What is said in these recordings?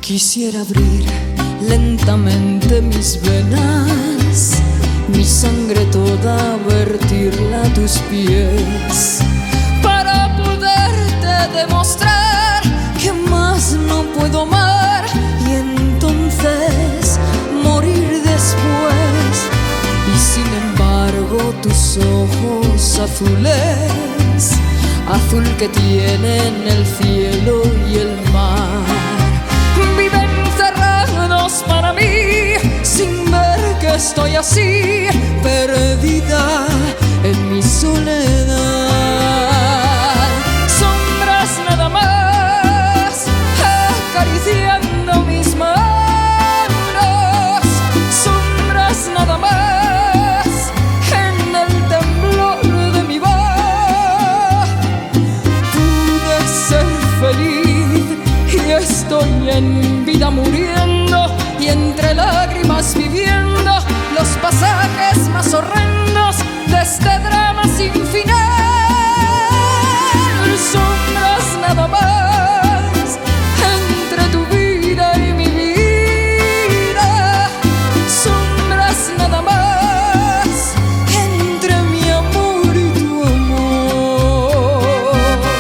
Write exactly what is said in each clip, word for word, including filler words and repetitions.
Quisiera abrir lentamente mis venas, mi sangre toda vertirla a tus pies, para poderte demostrar que más no puedo amar y entonces morir después. Y sin embargo tus ojos azules, azul que tienen el cielo y el mar, viven cerrados para mí, sin ver que estoy así, perdida en mi soledad. Sombras nada más, acariciando mis manos, sombras nada más, en el temblor de mi voz. Pude ser feliz y estoy en vida muriendo, y entre lágrimas viviendo los pasajes más horrendos de este drama sin final. Sombras nada más entre tu vida y mi vida, sombras nada más entre mi amor y tu amor.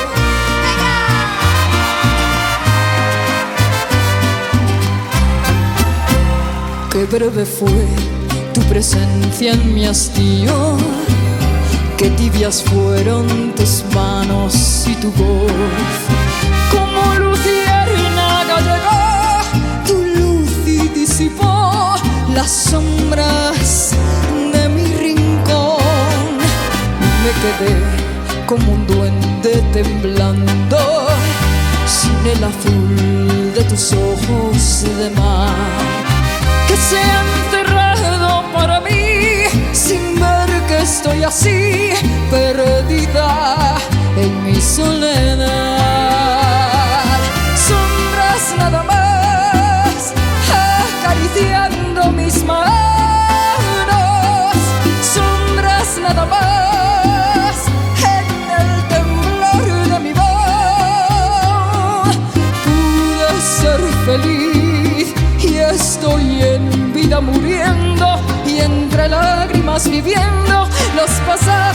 Qué breve fue tu presencia en mi hastío, qué tibias fueron tus manos y tu voz. Como luciérnaga llegó tu luz y disipó las sombras de mi rincón. Me quedé como un duende temblando, sin el azul de tus ojos de mar, que se han cerrado para mí, sin ver que estoy así, perdida en mi soledad. Sombras nada más, acariciando mis manos, sombras nada más, en el temblor de mi voz. Pude ser feliz y estoy en vida muriendo, y entre lágrimas viviendo los pasajes